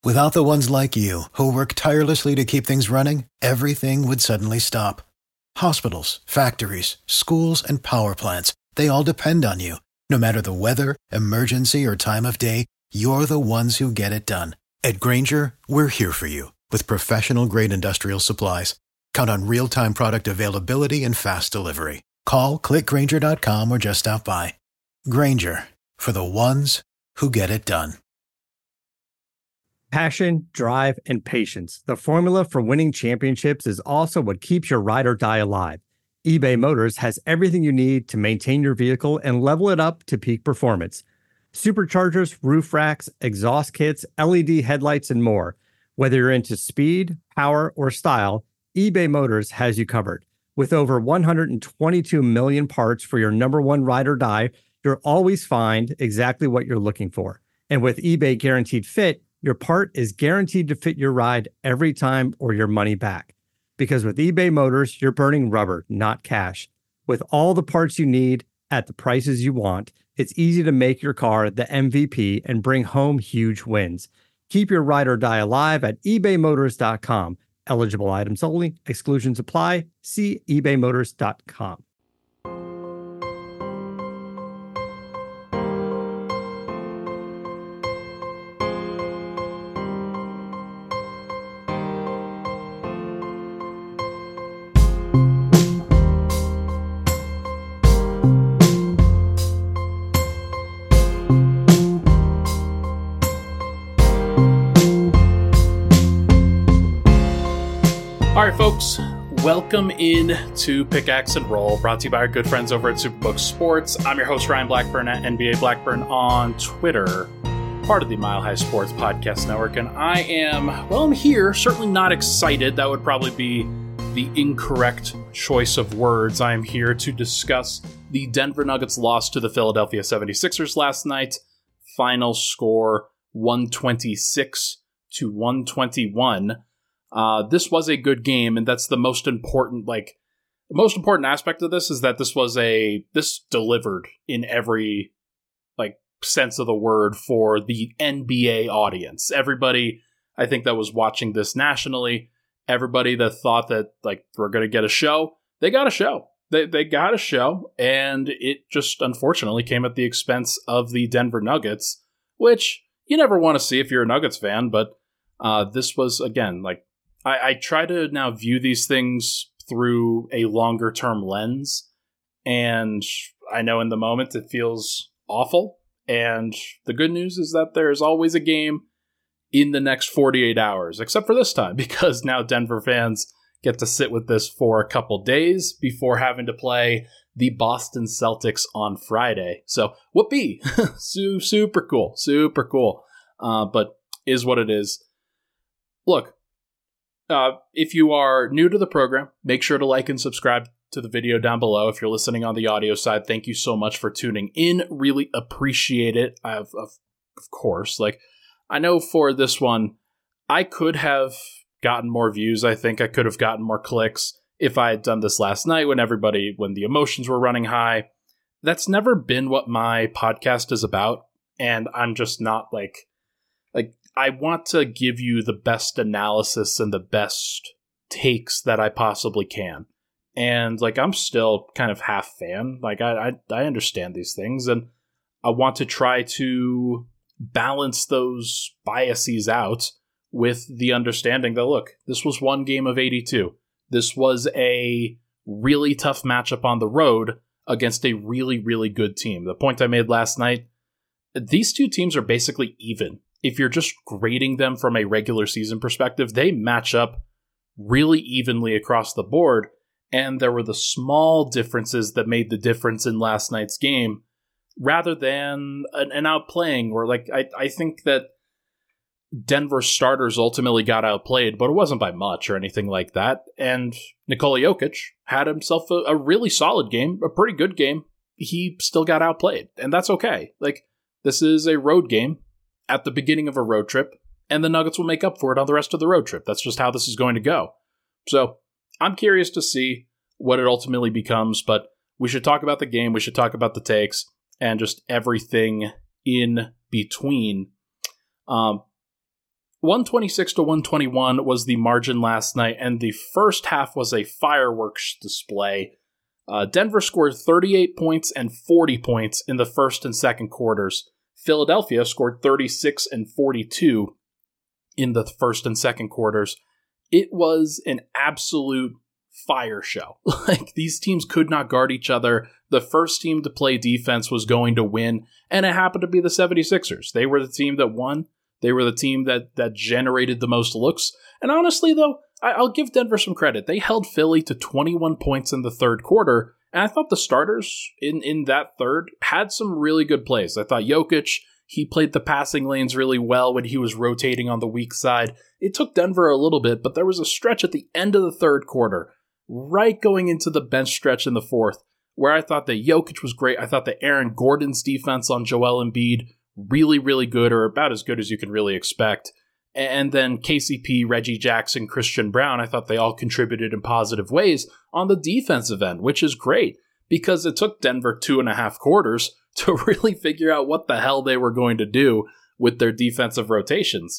Without the ones like you, who work tirelessly to keep things running, everything would suddenly stop. Hospitals, factories, schools, and power plants, they all depend on you. No matter the weather, emergency, or time of day, you're the ones who get it done. At Grainger, we're here for you with professional-grade industrial supplies. Count on real-time product availability and fast delivery. Call, clickgrainger.com, or just stop by. Grainger, for the ones who get it done. Passion, drive, and patience. The formula for winning championships is also what keeps your ride or die alive. eBay Motors has everything you need to maintain your vehicle and level it up to peak performance. Superchargers, roof racks, exhaust kits, LED headlights, and more. Whether you're into speed, power, or style, eBay Motors has you covered. With over 122 million parts for your number one ride or die, you'll always find exactly what you're looking for. And with eBay Guaranteed Fit, your part is guaranteed to fit your ride every time or your money back. Because with eBay Motors, you're burning rubber, not cash. With all the parts you need at the prices you want, it's easy to make your car the MVP and bring home huge wins. Keep your ride or die alive at ebaymotors.com. Eligible items only. Exclusions apply. See ebaymotors.com. All right, folks, welcome in to Pickaxe and Roll, brought to you by our good friends over at Superbook Sports. I'm your host, Ryan Blackburn, at NBA Blackburn on Twitter, part of the Mile High Sports Podcast Network, and I'm here, certainly not excited. That would probably be the incorrect choice of words. I am here to discuss the Denver Nuggets loss to the Philadelphia 76ers last night. Final score, 126-121. This was a good game, and that's the most important, aspect of this is that this delivered in every, sense of the word for the NBA audience. Everybody, I think, that was watching this nationally, everybody that thought that, we're going to get a show, they got a show. They got a show, and it just unfortunately came at the expense of the Denver Nuggets, which you never want to see if you're a Nuggets fan, but this was, again, I try to now view these things through a longer-term lens, and I know in the moment it feels awful, and the good news is that there's always a game in the next 48 hours, except for this time, because now Denver fans get to sit with this for a couple days before having to play the Boston Celtics on Friday. So, whoopee! Super cool. But is what it is. Look, if you are new to the program, make sure to like and subscribe to the video down below. If you're listening on the audio side, thank you so much for tuning in. Really appreciate it. Of course, I know for this one, I could have gotten more views. I think I could have gotten more clicks if I had done this last night when the emotions were running high. That's never been what my podcast is about. And I'm just not I want to give you the best analysis and the best takes that I possibly can. And I'm still kind of half fan. I understand these things, and I want to try to balance those biases out with the understanding that, look, this was one game of 82. This was a really tough matchup on the road against a really, really good team. The point I made last night, these two teams are basically even. If you're just grading them from a regular season perspective, they match up really evenly across the board, and there were the small differences that made the difference in last night's game, rather than an outplaying where, I think that Denver starters ultimately got outplayed, but it wasn't by much or anything like that, and Nikola Jokic had himself a really solid game, a pretty good game. He still got outplayed, and that's okay. This is a road game at the beginning of a road trip, and the Nuggets will make up for it on the rest of the road trip. That's just how this is going to go. So I'm curious to see what it ultimately becomes, but we should talk about the game, we should talk about the takes, and just everything in between. 126 to 121 was the margin last night, and the first half was a fireworks display. Denver scored 38 points and 40 points in the first and second quarters. Philadelphia scored 36 and 42 in the first and second quarters. It was an absolute fire show. Like, these teams could not guard each other. The first team to play defense was going to win, and it happened to be the 76ers. They were the team that won. They were the team that generated the most looks. And honestly, though, I'll give Denver some credit. They held Philly to 21 points in the third quarter, and I thought the starters in that third had some really good plays. I thought Jokic, he played the passing lanes really well when he was rotating on the weak side. It took Denver a little bit, but there was a stretch at the end of the third quarter, right going into the bench stretch in the fourth, where I thought that Jokic was great. I thought that Aaron Gordon's defense on Joel Embiid, really, really good, or about as good as you can really expect. And then KCP, Reggie Jackson, Christian Brown, I thought they all contributed in positive ways on the defensive end, which is great because it took Denver 2.5 quarters to really figure out what the hell they were going to do with their defensive rotations.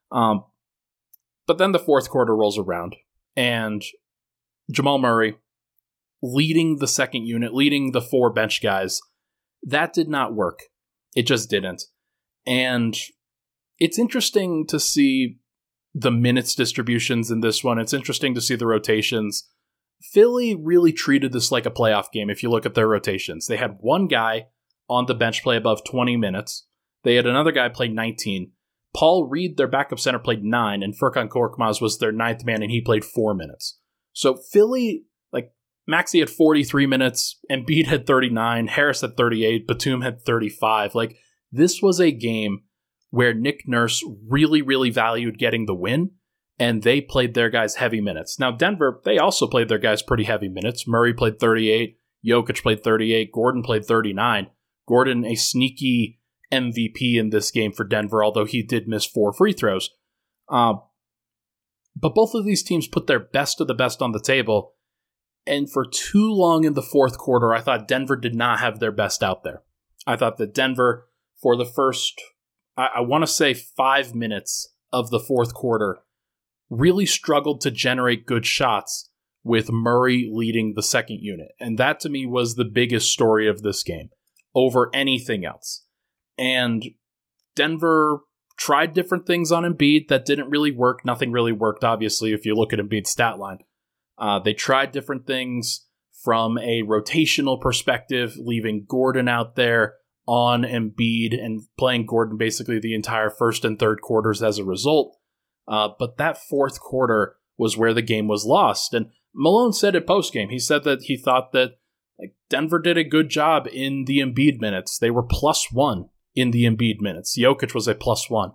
But then the fourth quarter rolls around, and Jamal Murray leading the second unit, leading the 4 bench guys, that did not work. It just didn't. And it's interesting to see the minutes distributions in this one. It's interesting to see the rotations. Philly really treated this like a playoff game if you look at their rotations. They had one guy on the bench play above 20 minutes. They had another guy play 19. Paul Reed, their backup center, played 9, and Furkan Korkmaz was their 9th man, and he played 4 minutes. So Philly, like, Maxey had 43 minutes, Embiid had 39, Harris had 38, Batum had 35. Like, this was a game where Nick Nurse really, really valued getting the win, and they played their guys heavy minutes. Now, Denver, they also played their guys pretty heavy minutes. Murray played 38, Jokic played 38, Gordon played 39. Gordon, a sneaky MVP in this game for Denver, although he did miss 4 free throws. But both of these teams put their best of the best on the table, and for too long in the fourth quarter, I thought Denver did not have their best out there. I thought that Denver, for the first, I want to say 5 minutes of the fourth quarter, really struggled to generate good shots with Murray leading the second unit. And that, to me, was the biggest story of this game over anything else. And Denver tried different things on Embiid that didn't really work. Nothing really worked, obviously, if you look at Embiid's stat line. They tried different things from a rotational perspective, leaving Gordon out there on Embiid and playing Gordon basically the entire first and third quarters as a result. But that fourth quarter was where the game was lost. And Malone said it postgame. He said that he thought that Denver did a good job in the Embiid minutes. They were +1 in the Embiid minutes. Jokic was a +1.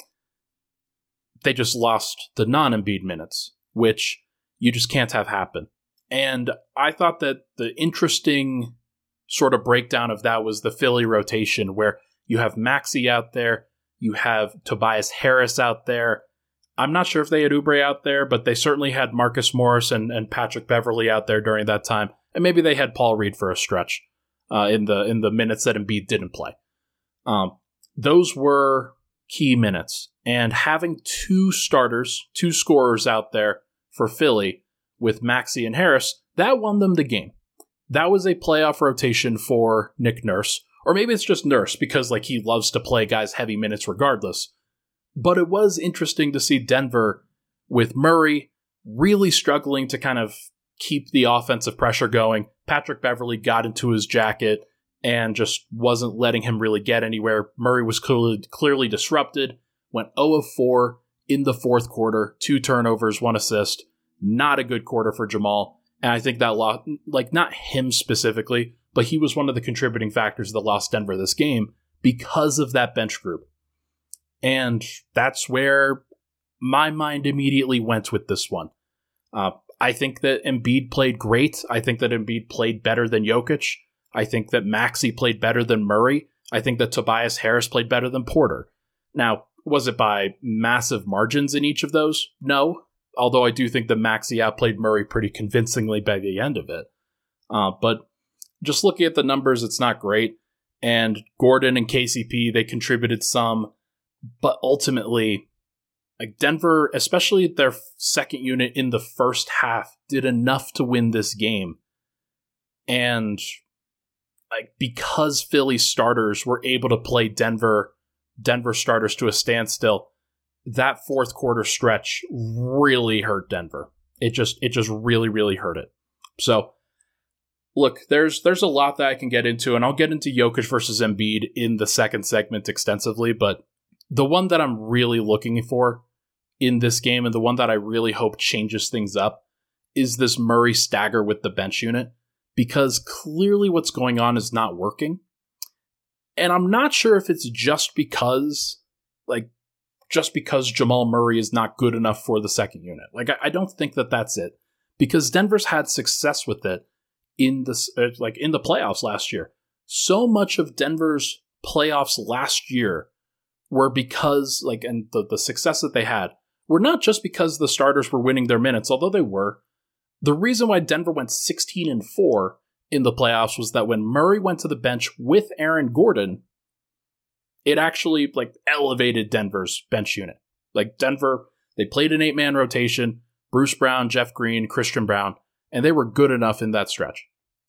They just lost the non-Embiid minutes, which you just can't have happen. And I thought that the interesting sort of breakdown of that was the Philly rotation, where you have Maxey out there, you have Tobias Harris out there. I'm not sure if they had Oubre out there, but they certainly had Marcus Morris and Patrick Beverley out there during that time. And maybe they had Paul Reed for a stretch in the minutes that Embiid didn't play. Those were key minutes. And having 2 starters, 2 scorers out there for Philly with Maxey and Harris, that won them the game. That was a playoff rotation for Nick Nurse. Or maybe it's just Nurse because he loves to play guys heavy minutes regardless. But it was interesting to see Denver with Murray really struggling to kind of keep the offensive pressure going. Patrick Beverley got into his jacket and just wasn't letting him really get anywhere. Murray was clearly disrupted, went 0 of 4 in the fourth quarter, 2 turnovers, 1 assist. Not a good quarter for Jamal. And I think that lost, not him specifically, but he was one of the contributing factors that lost Denver this game because of that bench group. And that's where my mind immediately went with this one. I think that Embiid played great. I think that Embiid played better than Jokic. I think that Maxey played better than Murray. I think that Tobias Harris played better than Porter. Now, was it by massive margins in each of those? No. Although I do think that Maxey outplayed Murray pretty convincingly by the end of it. But just looking at the numbers, it's not great. And Gordon and KCP, they contributed some. But ultimately, Like Denver, especially their second unit in the first half, did enough to win this game. And like because Philly starters were able to play Denver starters to a standstill, that fourth quarter stretch really hurt Denver. It just really, really hurt it. So look, there's a lot that I can get into, and I'll get into Jokic versus Embiid in the second segment extensively, but the one that I'm really looking for in this game, and the one that I really hope changes things up, is this Murray stagger with the bench unit, because clearly what's going on is not working. And I'm not sure if it's just because Jamal Murray is not good enough for the second unit. Like, I don't think that that's it, because Denver's had success with it in the playoffs last year. So much of Denver's playoffs last year were because, and the success that they had were not just because the starters were winning their minutes, although they were. The reason why Denver went 16-4 in the playoffs was that when Murray went to the bench with Aaron Gordon, it actually elevated Denver's bench unit. Like Denver, they played an 8-man rotation, Bruce Brown, Jeff Green, Christian Brown, and they were good enough in that stretch.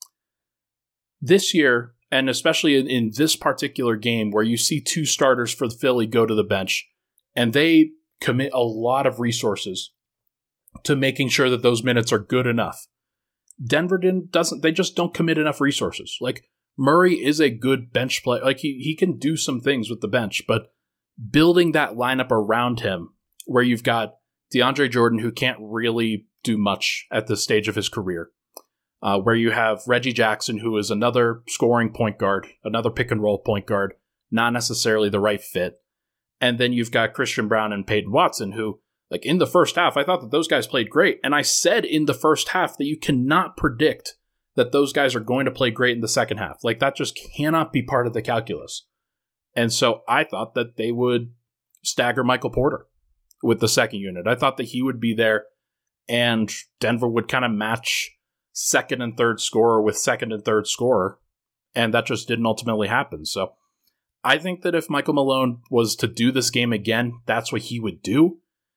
This year, and especially in this particular game where you see two starters for Philly go to the bench, and they commit a lot of resources to making sure that those minutes are good enough. Denver they just don't commit enough resources. Like, Murray is a good bench player. Like, he can do some things with the bench, but building that lineup around him, where you've got DeAndre Jordan, who can't really do much at this stage of his career, where you have Reggie Jackson, who is another scoring point guard, another pick-and-roll point guard, not necessarily the right fit. And then you've got Christian Brown and Peyton Watson, who, in the first half, I thought that those guys played great. And I said in the first half that you cannot predict that those guys are going to play great in the second half. That just cannot be part of the calculus. And so I thought that they would stagger Michael Porter with the second unit. I thought that he would be there and Denver would kind of match second and third scorer with second and third scorer. And that just didn't ultimately happen. So I think that if Michael Malone was to do this game again, that's what he would do.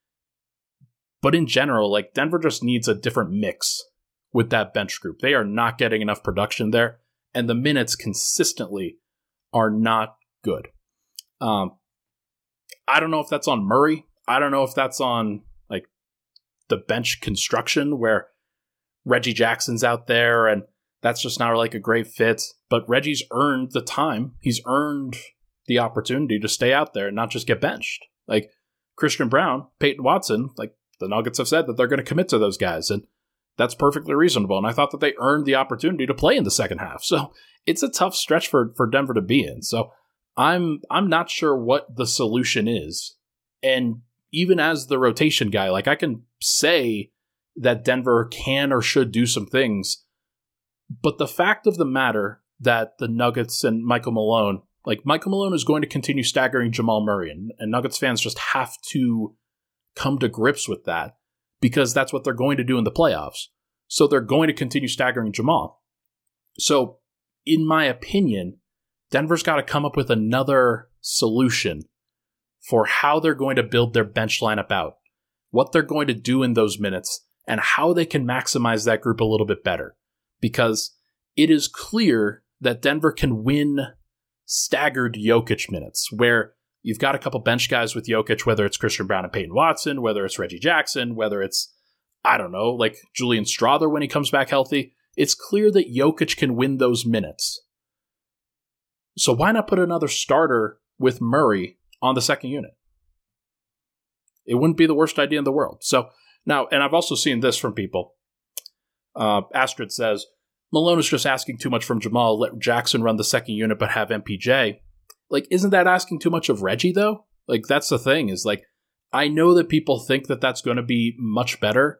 But in general, Denver just needs a different mix with that bench group. They are not getting enough production there, and the minutes consistently are not good. I don't know if that's on Murray. I don't know if that's on the bench construction where Reggie Jackson's out there, and that's just not a great fit. But Reggie's earned the time. He's earned the opportunity to stay out there and not just get benched. Christian Brown, Peyton Watson, the Nuggets have said that they're going to commit to those guys, and that's perfectly reasonable. And I thought that they earned the opportunity to play in the second half. So it's a tough stretch for Denver to be in. So I'm not sure what the solution is. And even as the rotation guy, I can say that Denver can or should do some things. But the fact of the matter that the Nuggets and Michael Malone is going to continue staggering Jamal Murray, and Nuggets fans just have to come to grips with that, because that's what they're going to do in the playoffs. So they're going to continue staggering Jamal. So, in my opinion, Denver's got to come up with another solution for how they're going to build their bench lineup out, what they're going to do in those minutes, and how they can maximize that group a little bit better. Because it is clear that Denver can win staggered Jokic minutes, where you've got a couple bench guys with Jokic, whether it's Christian Brown and Peyton Watson, whether it's Reggie Jackson, whether it's, Julian Strawther when he comes back healthy. It's clear that Jokic can win those minutes. So why not put another starter with Murray on the second unit? It wouldn't be the worst idea in the world. So now, and I've also seen this from people. Astrid says, Malone is just asking too much from Jamal. Let Jackson run the second unit, but have MPJ. Isn't that asking too much of Reggie, though? That's the thing, is I know that people think that that's going to be much better.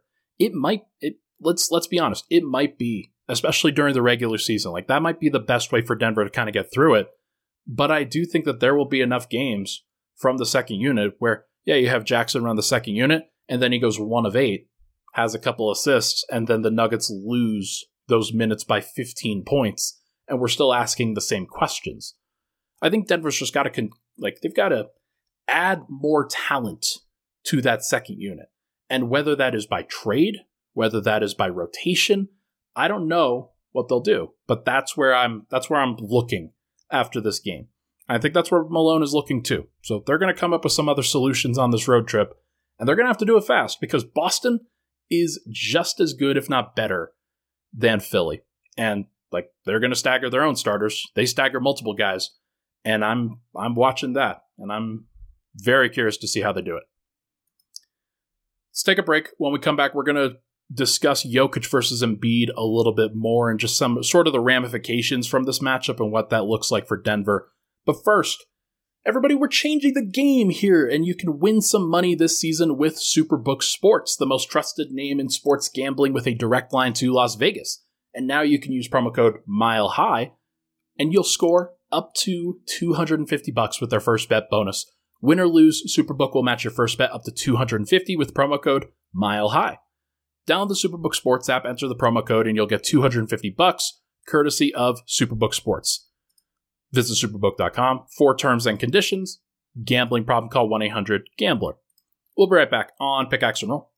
Let's be honest, it might be, especially during the regular season. That might be the best way for Denver to kind of get through it. But I do think that there will be enough games from the second unit where, you have Jackson run the second unit, and then he goes 1 of 8, has a couple assists, and then the Nuggets lose those minutes by 15 points, and we're still asking the same questions. I think Denver's just got to, they've got to add more talent to that second unit. And whether that is by trade, whether that is by rotation, I don't know what they'll do. But that's where I'm looking after this game. I think that's where Malone is looking too. So they're going to come up with some other solutions on this road trip, and they're going to have to do it fast because Boston is just as good, if not better, than Philly. And like they're going to stagger their own starters. They stagger multiple guys, and I'm watching that, and I'm very curious to see how they do it. Let's take a break. When we come back, we're going to discuss Jokic versus Embiid a little bit more and just some sort of the ramifications from this matchup and what that looks like for Denver. But first, everybody, we're changing the game here, and you can win some money this season with Superbook Sports, the most trusted name in sports gambling with a direct line to Las Vegas. And now you can use promo code MILEHIGH, and you'll score up to $250 with their first bet bonus. Win or lose, Superbook will match your first bet up to $250 with promo code MILEHIGH. Download the Superbook Sports app, enter the promo code, and you'll get $250 courtesy of Superbook Sports. Visit superbook.com for terms and conditions. Gambling problem, call 1-800-GAMBLER. We'll be right back on Pickaxe and Roll.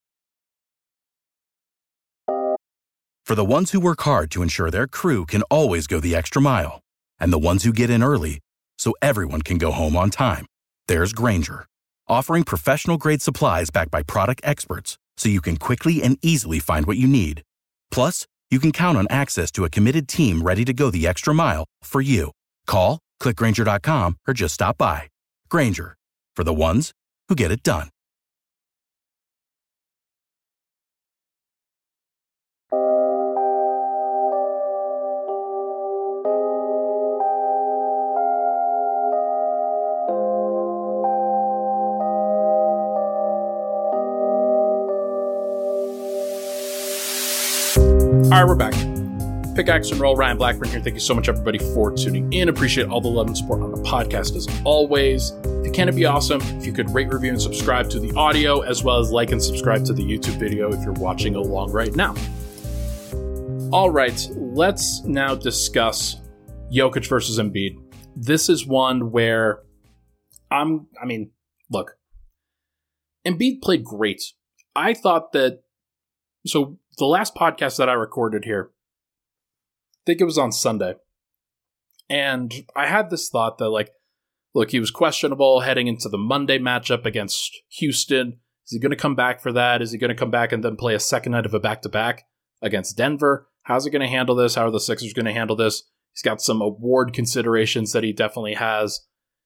For the ones who work hard to ensure their crew can always go the extra mile, and the ones who get in early so everyone can go home on time, there's Grainger, offering professional-grade supplies backed by product experts so you can quickly and easily find what you need. Plus, you can count on access to a committed team ready to go the extra mile for you. Call, click Grainger.com, or just stop by. Grainger, for the ones who get it done. All right, we're back. Pickaxe and Roll, Ryan Blackburn here. Thank you so much, everybody, for tuning in. Appreciate all the love and support on the podcast, as always. If you can, it'd be awesome if you could rate, review, and subscribe to the audio, as well as like and subscribe to the YouTube video if you're watching along right now. All right, let's now discuss Jokic versus Embiid. This is one where look, Embiid played great. I thought that, so the last podcast that I recorded here, I think it was on Sunday, and I had this thought that, like, look, he was questionable heading into the Monday matchup against Houston. Is he going to come back for that? Is he going to come back and then play a second night of a back-to-back against Denver? How's he going to handle this? How are the Sixers going to handle this? He's got some award considerations that he definitely has.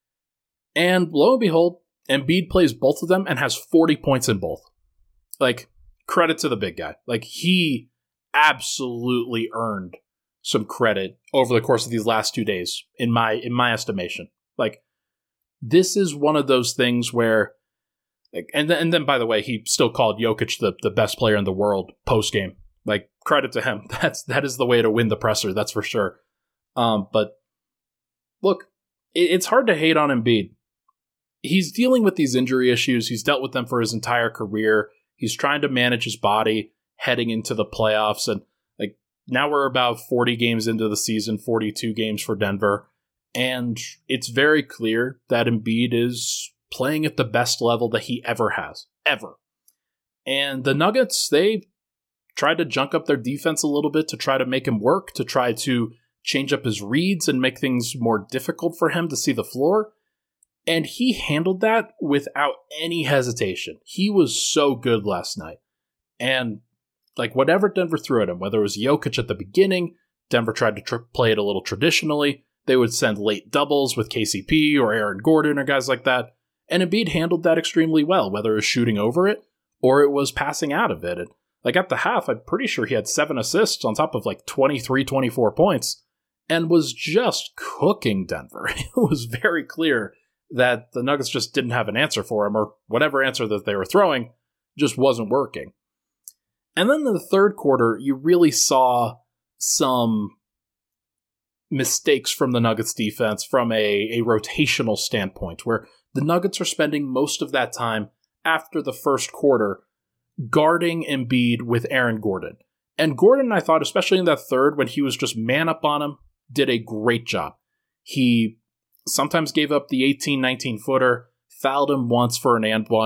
And lo and behold, Embiid plays both of them and has 40 points in both. Like, credit to the big guy. Like, he absolutely earned some credit over the course of these last 2 days, in my estimation. Like, this is one of those things where, like, and then by the way, he still called Jokic the best player in the world post game. Like, credit to him. That is the way to win the presser, that's for sure. But look, it's hard to hate on Embiid. He's dealing with these injury issues. He's dealt with them for his entire career. He's trying to manage his body heading into the playoffs. And like, now we're about 40 games into the season, 42 games for Denver. And it's very clear that Embiid is playing at the best level that he ever has. Ever. And the Nuggets, they tried to junk up their defense a little bit to try to make him work, to try to change up his reads and make things more difficult for him to see the floor. And he handled that without any hesitation. He was so good last night. And like, whatever Denver threw at him, whether it was Jokic at the beginning, Denver tried to play it a little traditionally. They would send late doubles with KCP or Aaron Gordon or guys like that. And Embiid handled that extremely well, whether it was shooting over it or it was passing out of it. And like, at the half, I'm pretty sure he had 7 assists on top of like 23, 24 points and was just cooking Denver. It was very clear that the Nuggets just didn't have an answer for him, or whatever answer that they were throwing just wasn't working. And then in the third quarter, you really saw some mistakes from the Nuggets defense from a rotational standpoint, where the Nuggets are spending most of that time after the first quarter guarding Embiid with Aaron Gordon. And Gordon, I thought, especially in that third, when he was just man up on him, did a great job. He sometimes gave up the 18, 19-footer, fouled him once for an and one.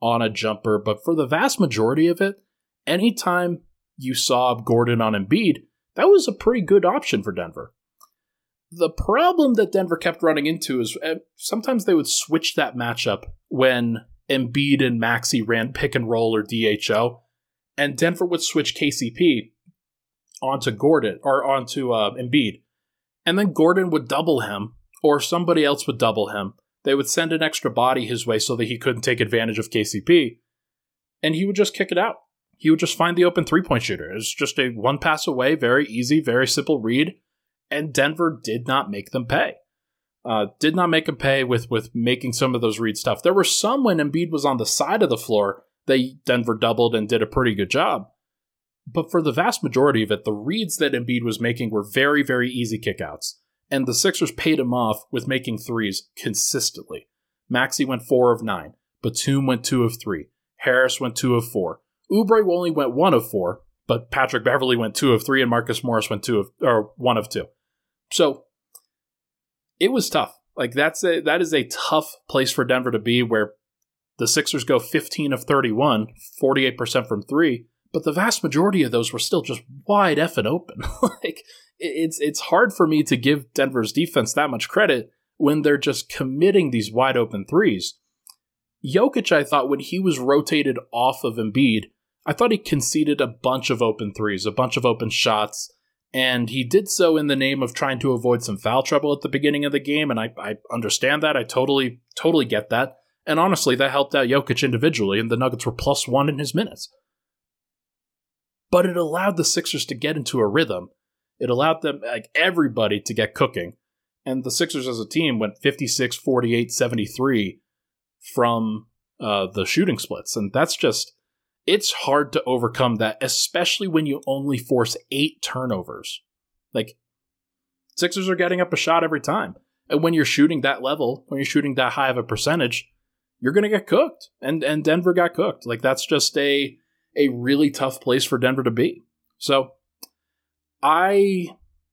on a jumper, but for the vast majority of it, anytime you saw Gordon on Embiid, that was a pretty good option for Denver. The problem that Denver kept running into is sometimes they would switch that matchup when Embiid and Maxey ran pick and roll or DHO, and Denver would switch KCP onto Gordon or onto Embiid, and then Gordon would double him or somebody else would double him. They would send an extra body his way so that he couldn't take advantage of KCP, and he would just kick it out. He would just find the open three-point shooter. It was just a one pass away, very easy, very simple read, and Denver did not make them pay. Did not make them pay with making some of those reads tough. There were some when Embiid was on the side of the floor that Denver doubled and did a pretty good job. But for the vast majority of it, the reads that Embiid was making were very, very easy kickouts. And the Sixers paid him off with making threes consistently. Maxey went 4 of 9. Batum went 2 of 3. Harris went 2 of 4. Oubre only went 1 of 4, but Patrick Beverley went 2 of 3 and Marcus Morris went 1 of 2. So it was tough. Like that is a tough place for Denver to be, where the Sixers go 15 of 31, 48% from 3, but the vast majority of those were still just wide effing open. Like it's hard for me to give Denver's defense that much credit when they're just committing these wide open threes. Jokic, I thought, when he was rotated off of Embiid, I thought he conceded a bunch of open threes, a bunch of open shots, and he did so in the name of trying to avoid some foul trouble at the beginning of the game, and I understand that. I totally get that. And honestly, that helped out Jokic individually, and the Nuggets were +1 in his minutes. But it allowed the Sixers to get into a rhythm. It allowed them, like everybody, to get cooking. And the Sixers as a team went 56, 48, 73 from the shooting splits. And that's just, it's hard to overcome that, especially when you only force 8 turnovers. Like, Sixers are getting up a shot every time. And when you're shooting that level, when you're shooting that high of a percentage, you're going to get cooked. And Denver got cooked. Like, that's just a really tough place for Denver to be. So, I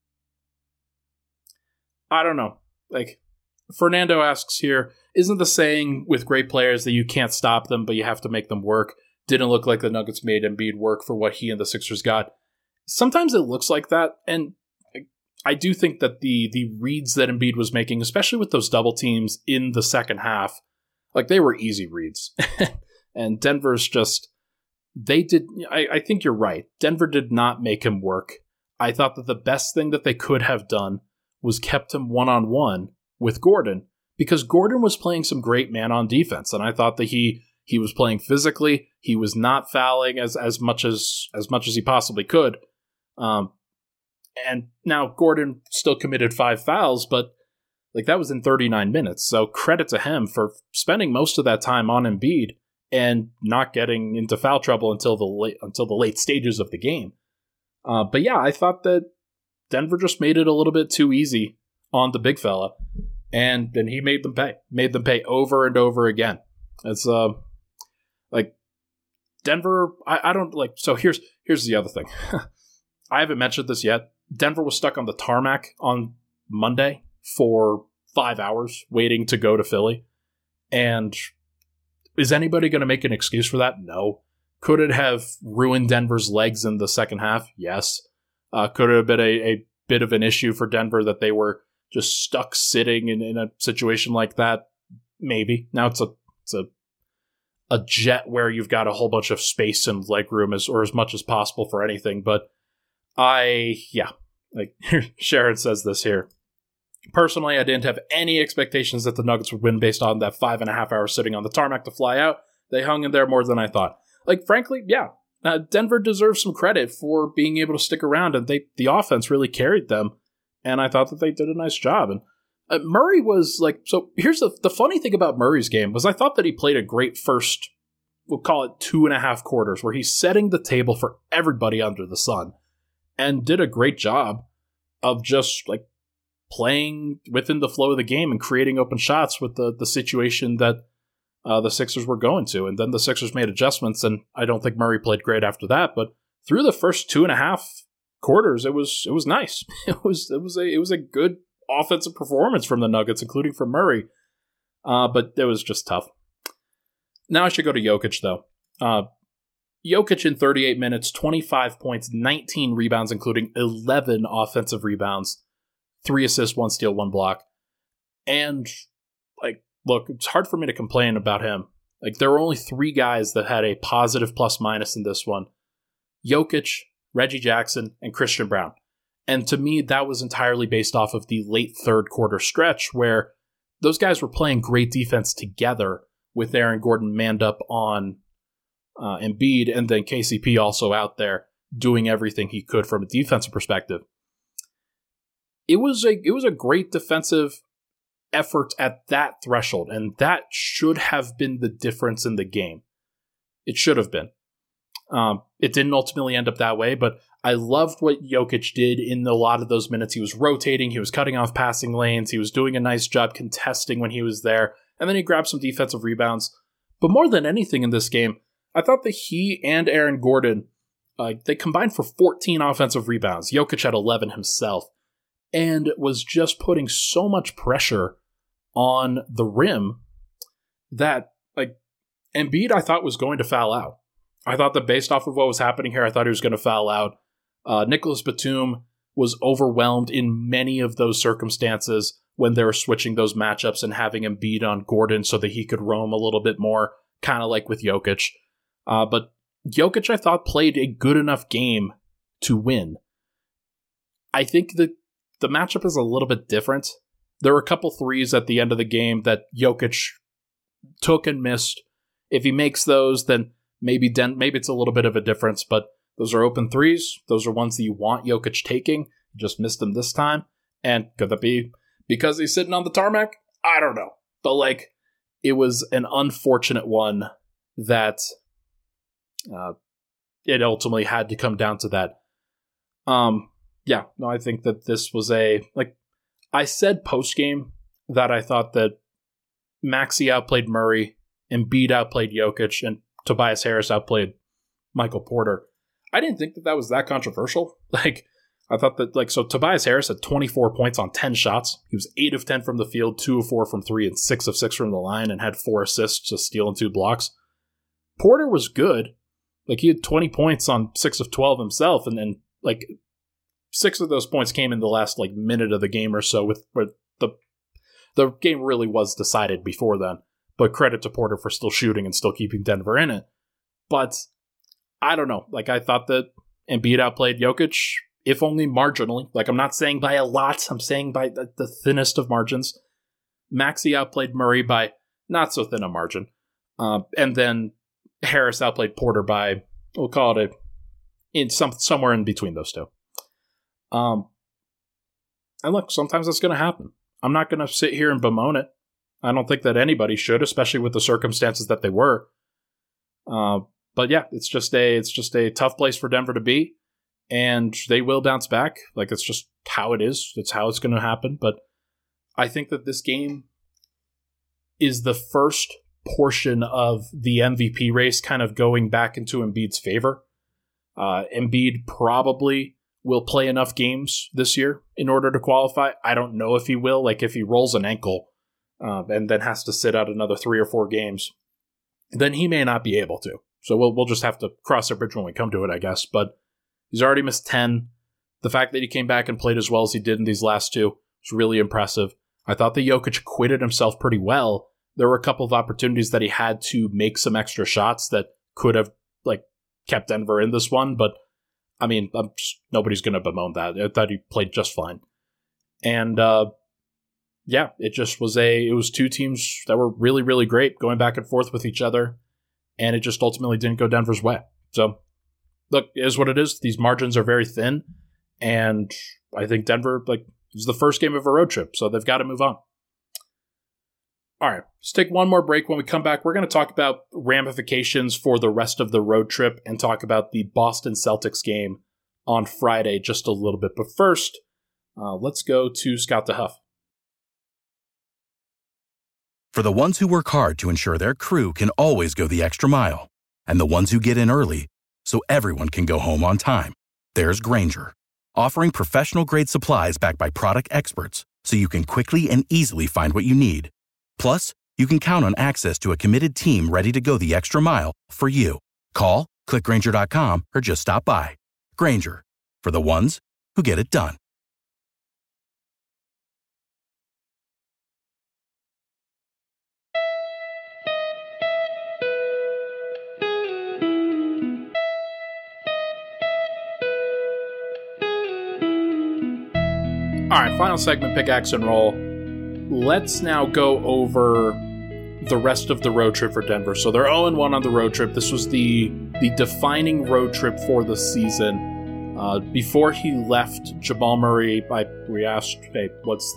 don't know. Like, Fernando asks here, isn't the saying with great players that you can't stop them, but you have to make them work? Didn't look like the Nuggets made Embiid work for what he and the Sixers got. Sometimes it looks like that, and I do think that the reads that Embiid was making, especially with those double teams in the second half, like, they were easy reads. And Denver's just, I think you're right. Denver did not make him work. I thought that the best thing that they could have done was kept him one-on-one with Gordon, because Gordon was playing some great man-on defense, and I thought that he was playing physically. He was not fouling as much as he possibly could. And now Gordon still committed 5 fouls, but like, that was in 39 minutes. So credit to him for spending most of that time on Embiid and not getting into foul trouble until the late stages of the game. But yeah, I thought that Denver just made it a little bit too easy on the big fella, and then he made them pay over and over again. It's like, Denver, I don't like. So here's the other thing. I haven't mentioned this yet. Denver was stuck on the tarmac on Monday for 5 hours waiting to go to Philly. And is anybody going to make an excuse for that? No. Could it have ruined Denver's legs in the second half? Yes. Could it have been a bit of an issue for Denver that they were just stuck sitting in a situation like that? Maybe. Now it's a jet where you've got a whole bunch of space and leg room as much as possible for anything. But like Sharon says this here. Personally, I didn't have any expectations that the Nuggets would win based on that 5.5 hours sitting on the tarmac to fly out. They hung in there more than I thought. Like, frankly, yeah, Denver deserves some credit for being able to stick around, and the offense really carried them, and I thought that they did a nice job. And Murray was like, so here's the funny thing about Murray's game was I thought that he played a great first, we'll call it 2.5 quarters, where he's setting the table for everybody under the sun, and did a great job of just like playing within the flow of the game and creating open shots with the situation that the Sixers were going to. And then the Sixers made adjustments, and I don't think Murray played great after that. But through the first 2.5 quarters, it was nice. It was a good offensive performance from the Nuggets, including from Murray. But it was just tough. Now I should go to Jokic, though. Jokic in 38 minutes, 25 points, 19 rebounds, including 11 offensive rebounds, 3 assists, 1 steal, 1 block. And, look, it's hard for me to complain about him. There were only 3 guys that had a positive plus-minus in this one. Jokic, Reggie Jackson, and Christian Braun. And to me, that was entirely based off of the late third quarter stretch where those guys were playing great defense together with Aaron Gordon manned up on Embiid, and then KCP also out there doing everything he could from a defensive perspective. It was a great defensive effort at that threshold, and that should have been the difference in the game. It should have been. It didn't ultimately end up that way, but I loved what Jokic did in a lot of those minutes. He was rotating, he was cutting off passing lanes, he was doing a nice job contesting when he was there, and then he grabbed some defensive rebounds. But more than anything in this game, I thought that he and Aaron Gordon, they combined for 14 offensive rebounds. Jokic had 11 himself, and was just putting so much pressure on the rim that, Embiid I thought was going to foul out. I thought that based off of what was happening here, I thought he was going to foul out. Nicholas Batum was overwhelmed in many of those circumstances when they were switching those matchups and having Embiid on Gordon so that he could roam a little bit more, kind of like with Jokic. But Jokic, I thought, played a good enough game to win. I think that the matchup is a little bit different. There were a couple threes at the end of the game that Jokic took and missed. If he makes those, then maybe it's a little bit of a difference, but those are open threes. Those are ones that you want Jokic taking. You just missed them this time. And could that be because he's sitting on the tarmac? I don't know. But, it was an unfortunate one that it ultimately had to come down to that. I think that this was I said post-game that I thought that Maxey outplayed Murray, Embiid outplayed Jokic, and Tobias Harris outplayed Michael Porter. I didn't think that was that controversial. I thought that, so Tobias Harris had 24 points on 10 shots. He was 8 of 10 from the field, 2 of 4 from 3, and 6 of 6 from the line, and had 4 assists, a steal, and 2 blocks. Porter was good. He had 20 points on 6 of 12 himself, and then, 6 of those points came in the last, minute of the game or so, where the game really was decided before then. But credit to Porter for still shooting and still keeping Denver in it. But I don't know. I thought that Embiid outplayed Jokic, if only marginally. I'm not saying by a lot. I'm saying by the thinnest of margins. Maxey outplayed Murray by not so thin a margin. And then Harris outplayed Porter by, we'll call it somewhere in between those two. And look, sometimes that's going to happen. I'm not going to sit here and bemoan it. I don't think that anybody should, especially with the circumstances that they were. But yeah, it's just a tough place for Denver to be, and they will bounce back. It's just how it is. It's how it's going to happen. But I think that this game is the first portion of the MVP race kind of going back into Embiid's favor. Embiid probably will play enough games this year in order to qualify. I don't know if he will. If he rolls an ankle and then has to sit out another 3 or 4 games, then he may not be able to. So we'll just have to cross that bridge when we come to it, I guess. But he's already missed 10. The fact that he came back and played as well as he did in these last 2 was really impressive. I thought that Jokic acquitted himself pretty well. There were a couple of opportunities that he had to make some extra shots that could have kept Denver in this one, but I mean, nobody's going to bemoan that. I thought he played just fine. And it just was it was 2 teams that were really, really great going back and forth with each other, and it just ultimately didn't go Denver's way. So, look, it is what it is. These margins are very thin, and I think Denver, this is the first game of a road trip, so they've got to move on. All right, let's take one more break. When we come back, we're going to talk about ramifications for the rest of the road trip and talk about the Boston Celtics game on Friday just a little bit. But first, let's go to Scott DeHuff. For the ones who work hard to ensure their crew can always go the extra mile, and the ones who get in early so everyone can go home on time, there's Grainger, offering professional-grade supplies backed by product experts so you can quickly and easily find what you need. Plus, you can count on access to a committed team ready to go the extra mile for you. Call, click Grainger.com, or just stop by. Grainger, for the ones who get it done. All right, final segment, pickaxe and roll. Let's now go over the rest of the road trip for Denver. So they're 0-1 on the road trip. This was the defining road trip for the season. Before he left, Jamal Murray, we asked, hey,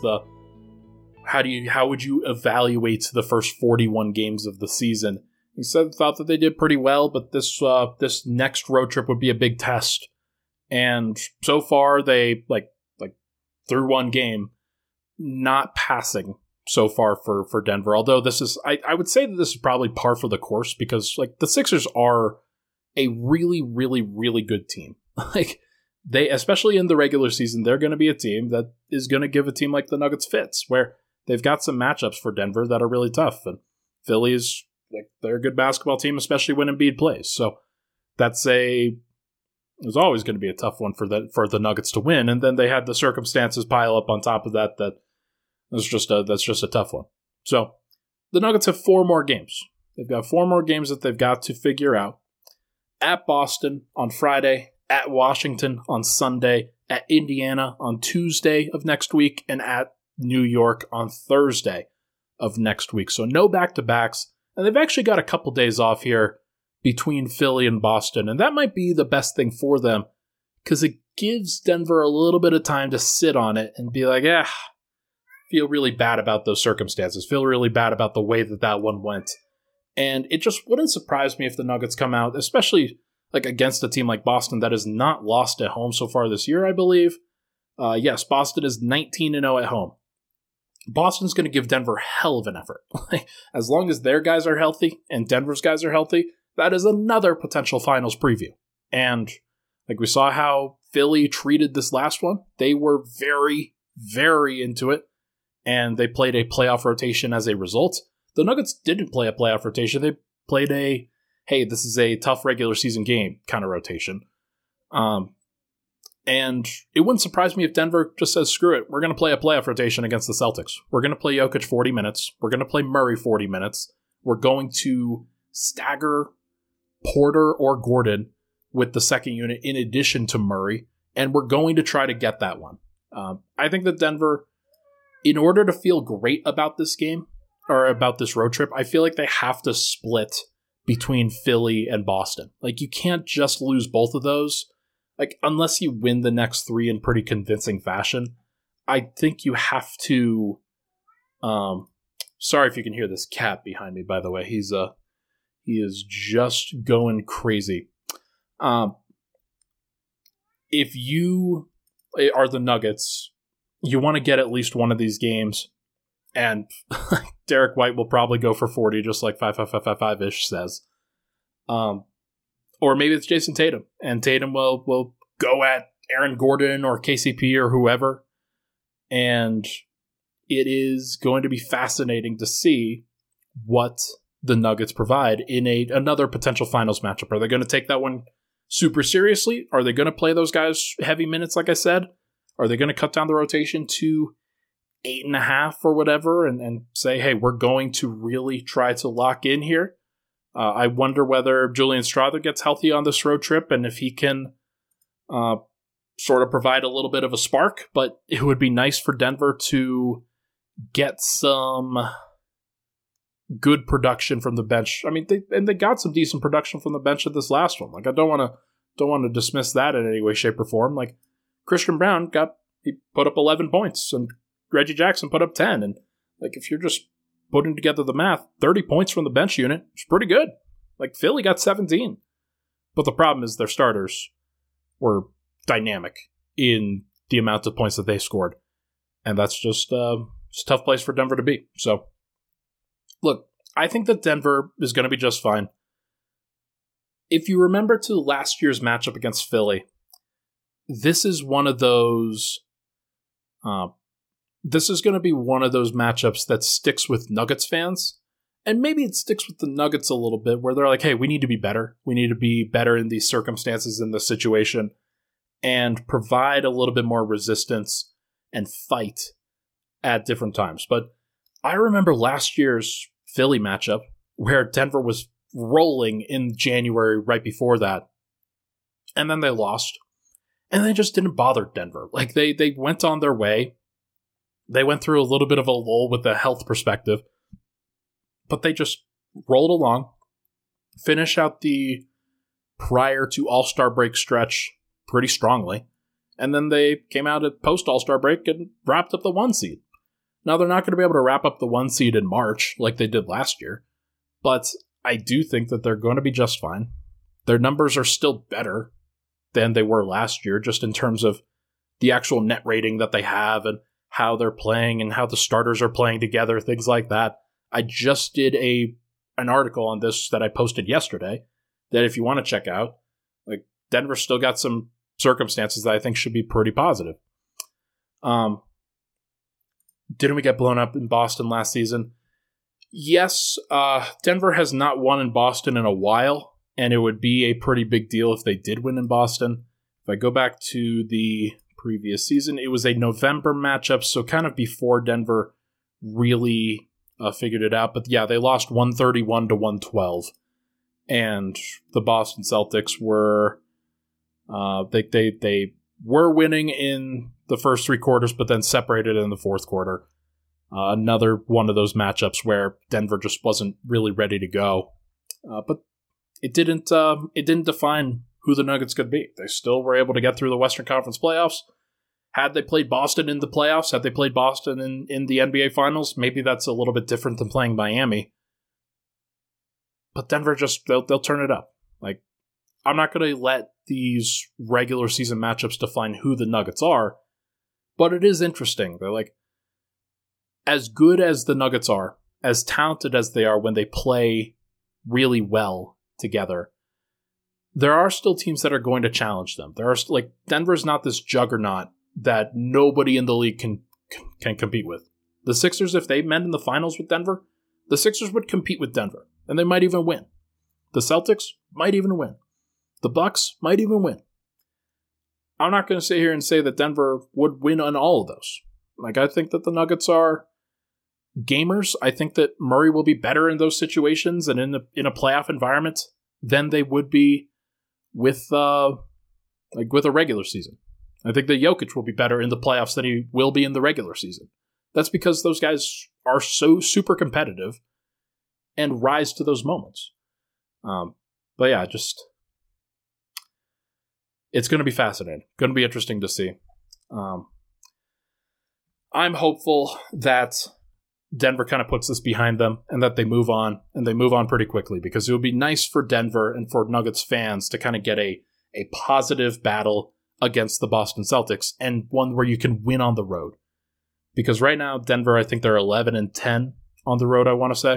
how would you evaluate the first 41 games of the season? He thought that they did pretty well, but this next road trip would be a big test. And so far, they through one game, not passing so far for Denver. Although this is, I would say that this is probably par for the course, because the Sixers are a really, really, really good team. They, especially in the regular season, they're going to be a team that is going to give a team like the Nuggets fits, where they've got some matchups for Denver that are really tough. And Philly is they're a good basketball team, especially when Embiid plays. So it was always going to be a tough one for the Nuggets to win, and then they had the circumstances pile up on top of that. That's just a tough one. So the Nuggets have 4 more games. They've got 4 more games that they've got to figure out. At Boston on Friday, at Washington on Sunday, at Indiana on Tuesday of next week, and at New York on Thursday of next week. So no back-to-backs, and they've actually got a couple days off here between Philly and Boston, and that might be the best thing for them, because it gives Denver a little bit of time to sit on it and be like, feel really bad about those circumstances, feel really bad about the way that one went. And it just wouldn't surprise me if the Nuggets come out, especially against a team like Boston that has not lost at home so far this year, I believe. Yes, Boston is 19-0 at home. Boston's going to give Denver hell of an effort. As long as their guys are healthy and Denver's guys are healthy, that is another potential finals preview. And we saw how Philly treated this last one. They were very, very into it, and they played a playoff rotation as a result. The Nuggets didn't play a playoff rotation. They played a, hey, this is a tough regular season game kind of rotation. And it wouldn't surprise me if Denver just says, screw it, we're going to play a playoff rotation against the Celtics. We're going to play Jokic 40 minutes. We're going to play Murray 40 minutes. We're going to stagger Porter or Gordon with the second unit in addition to Murray, and we're going to try to get that one. I think that Denver, in order to feel great about this game, or about this road trip, I feel like they have to split between Philly and Boston. You can't just lose both of those. Unless you win the next 3 in pretty convincing fashion, I think you have to... sorry if you can hear this cat behind me, by the way. He is just going crazy. If you are the Nuggets, you want to get at least one of these games, and Derek White will probably go for 40, just like 55555-ish says. Or maybe it's Jason Tatum, and Tatum will go at Aaron Gordon or KCP or whoever, and it is going to be fascinating to see what the Nuggets provide in another potential finals matchup. Are they going to take that one super seriously? Are they going to play those guys heavy minutes, like I said? Are they going to cut down the rotation to 8.5 or whatever and say, hey, we're going to really try to lock in here? I wonder whether Julian Strawther gets healthy on this road trip and if he can sort of provide a little bit of a spark, but it would be nice for Denver to get some good production from the bench. I mean, they got some decent production from the bench at this last one. I don't want to dismiss that in any way, shape, or form. Christian Brown he put up 11 points and Reggie Jackson put up 10, and if you're just putting together the math, 30 points from the bench unit is pretty good. Philly got 17, but the problem is their starters were dynamic in the amount of points that they scored, and that's just it's a tough place for Denver to be. So, look, I think that Denver is going to be just fine. If you remember to last year's matchup against Philly, this is one of those. This is going to be one of those matchups that sticks with Nuggets fans And maybe it sticks with the Nuggets a little bit where they're like, hey, we need to be better. We need to be better in these circumstances, in this situation, and provide a little bit more resistance and fight at different times. But I remember last year's Philly matchup where Denver was rolling in January right before that, and then they lost, and they just didn't bother Denver. Like, they went on their way. They went through a little bit of a lull with the health perspective, but they just rolled along, finished out the prior to All-Star break stretch pretty strongly, and then they came out at post-All-Star break and wrapped up the 1 seed. Now, they're not going to be able to wrap up the 1 seed in March like they did last year, but I do think that they're going to be just fine. Their numbers are still better than they were last year, just in terms of the actual net rating that they have and how they're playing and how the starters are playing together, things like that. I just did an article on this that I posted yesterday that if you want to check out, like, Denver still got some circumstances that I think should be pretty positive. Didn't we get blown up in Boston last season? Yes, Denver has not won in Boston in a while, and it would be a pretty big deal if they did win in Boston. If I go back to the previous season, it was a November matchup, so kind of before Denver really figured it out. But yeah, they lost 131 to 112, and the Boston Celtics were they were winning in the first 3 quarters, but then separated in the fourth quarter. Another one of those matchups where Denver just wasn't really ready to go, but it didn't define who the Nuggets could be. They still were able to get through the Western Conference playoffs. Had they played Boston in the playoffs, had they played Boston in the NBA Finals, maybe that's a little bit different than playing Miami. But Denver they'll turn it up. Like, I'm not going to let these regular season matchups define who the Nuggets are, but it is interesting. They're like, as good as the Nuggets are, as talented as they are when they play really well together, there are still teams that are going to challenge them. There are Denver's not this juggernaut that nobody in the league can compete with. The Sixers, if they met in the finals with Denver, the Sixers would compete with Denver, and they might even win. The Celtics might even win. The Bucks might even win. I'm not going to sit here and say that Denver would win on all of those. Like, I think that the Nuggets are gamers. I think that Murray will be better in those situations and in a playoff environment than they would be with a regular season. I think that Jokic will be better in the playoffs than he will be in the regular season. That's because those guys are so super competitive and rise to those moments. But yeah, it's going to be fascinating. Going to be interesting to see. I'm hopeful that Denver kind of puts this behind them and that they move on, and they move on pretty quickly, because it would be nice for Denver and for Nuggets fans to kind of get a positive battle against the Boston Celtics, and one where you can win on the road. Because right now, Denver, I think they're 11-10 on the road, I want to say.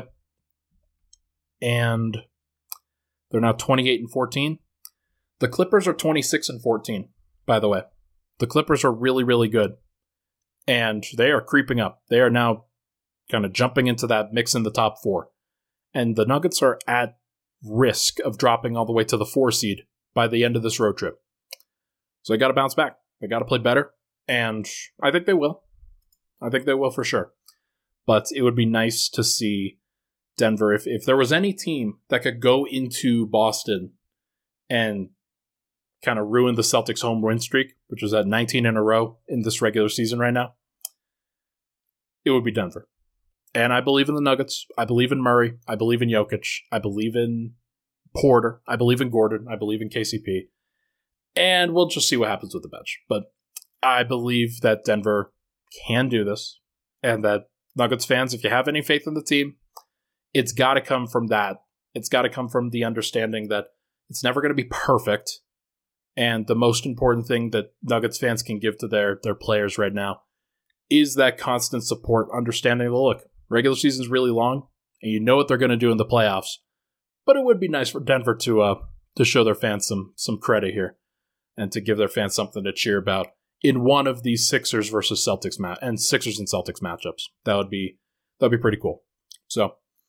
And they're now 28-14. The Clippers are 26-14, by the way. The Clippers are really, really good. And they are creeping up. They are now kind of jumping into that mix in the top 4. And the Nuggets are at risk of dropping all the way to the 4 seed by the end of this road trip. So they got to bounce back. They got to play better. And I think they will. I think they will for sure. But it would be nice to see Denver, if there was any team that could go into Boston and kind of ruin the Celtics' home win streak, which is at 19 in a row in this regular season right now, it would be Denver. And I believe in the Nuggets. I believe in Murray. I believe in Jokic. I believe in Porter. I believe in Gordon. I believe in KCP. And we'll just see what happens with the bench. But I believe that Denver can do this, and that Nuggets fans, if you have any faith in the team, it's got to come from that. It's got to come from the understanding that it's never going to be perfect. And the most important thing that Nuggets fans can give to their players right now is that constant support, understanding that, look, regular season's really long, and you know what they're going to do in the playoffs. But it would be nice for Denver to show their fans some credit here, and to give their fans something to cheer about in one of these Sixers versus Celtics Sixers and Celtics matchups. That'd be pretty cool. So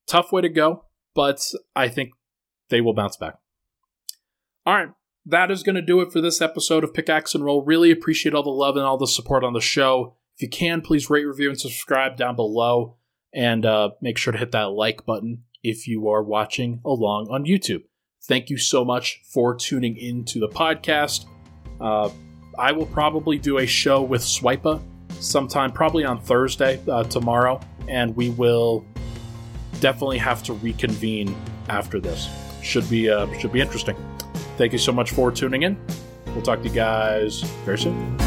Tough way to go, but I think they will bounce back. All right, that is going to do it for this episode of Pickaxe and Roll. Really appreciate all the love and all the support on the show. If you can, please rate, review, and subscribe down below. And make sure to hit that like button if you are watching along on YouTube. Thank you so much for tuning into the podcast. I will probably do a show with Swipa sometime, probably on Thursday, tomorrow. And we will definitely have to reconvene after this. Should be interesting. Thank you so much for tuning in. We'll talk to you guys very soon.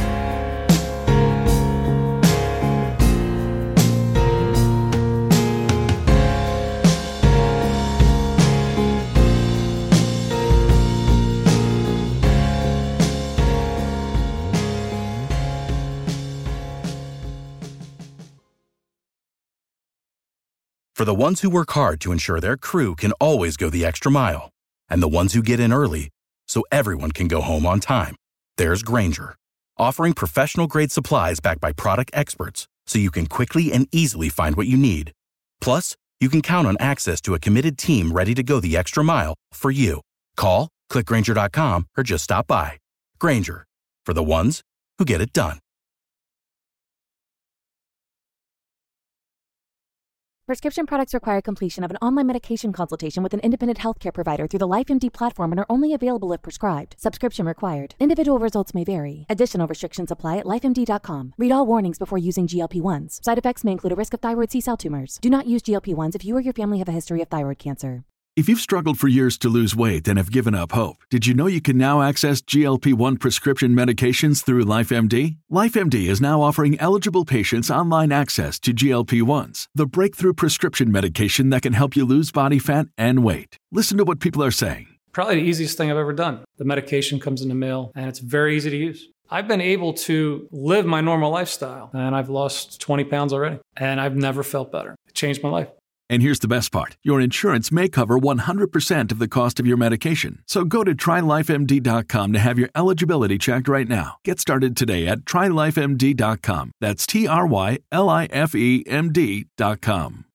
For the ones who work hard to ensure their crew can always go the extra mile, and the ones who get in early so everyone can go home on time, there's Grainger, offering professional-grade supplies backed by product experts so you can quickly and easily find what you need. Plus, you can count on access to a committed team ready to go the extra mile for you. Call, click Grainger.com, or just stop by. Grainger, for the ones who get it done. Prescription products require completion of an online medication consultation with an independent healthcare provider through the LifeMD platform and are only available if prescribed. Subscription required. Individual results may vary. Additional restrictions apply at lifemd.com. Read all warnings before using GLP-1s. Side effects may include a risk of thyroid C-cell tumors. Do not use GLP-1s if you or your family have a history of thyroid cancer. If you've struggled for years to lose weight and have given up hope, did you know you can now access GLP-1 prescription medications through LifeMD? LifeMD is now offering eligible patients online access to GLP-1s, the breakthrough prescription medication that can help you lose body fat and weight. Listen to what people are saying. Probably the easiest thing I've ever done. The medication comes in the mail, and it's very easy to use. I've been able to live my normal lifestyle, and I've lost 20 pounds already, and I've never felt better. It changed my life. And here's the best part. Your insurance may cover 100% of the cost of your medication. So go to TryLifeMD.com to have your eligibility checked right now. Get started today at TryLifeMD.com. That's TryLifeMD.com.